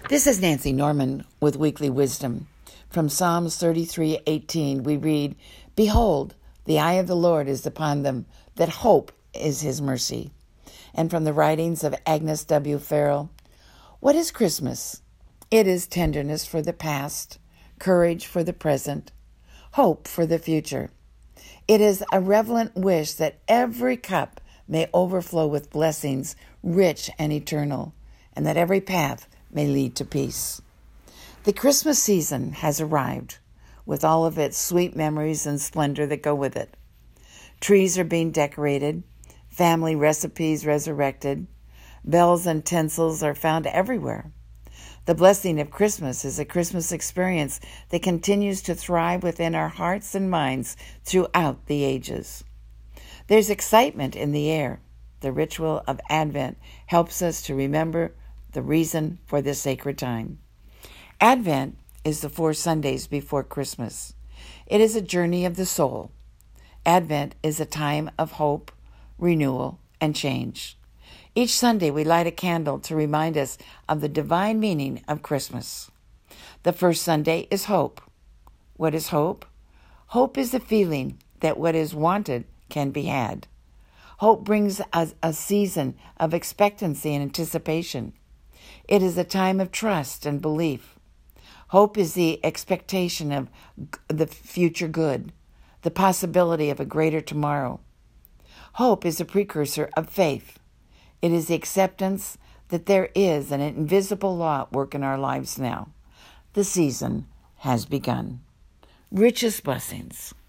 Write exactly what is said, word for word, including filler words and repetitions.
This is Nancy Norman with Weekly Wisdom. From Psalms thirty-three eighteen, we read, "Behold, the eye of the Lord is upon them that hope is his mercy." And from the writings of Agnes W. Farrell, what is Christmas? It is tenderness for the past, courage for the present, hope for the future. It is a reverent wish that every cup may overflow with blessings rich and eternal, and that every path may lead to peace. The Christmas season has arrived, with all of its sweet memories and splendor that go with it. Trees are being decorated, family recipes resurrected, bells and tinsels are found everywhere. The blessing of Christmas is a Christmas experience that continues to thrive within our hearts and minds throughout the ages. There's excitement in the air. The ritual of Advent helps us to remember the reason for this sacred time. Advent is the four Sundays before Christmas. It is a journey of the soul. Advent is a time of hope, renewal, and change. Each Sunday we light a candle to remind us of the divine meaning of Christmas. The first Sunday is hope. What is hope? Hope is the feeling that what is wanted can be had. Hope brings us a season of expectancy and anticipation. It is a time of trust and belief. Hope is the expectation of the future good, the possibility of a greater tomorrow. Hope is a precursor of faith. It is the acceptance that there is an invisible law at work in our lives now. The season has begun. Richest blessings.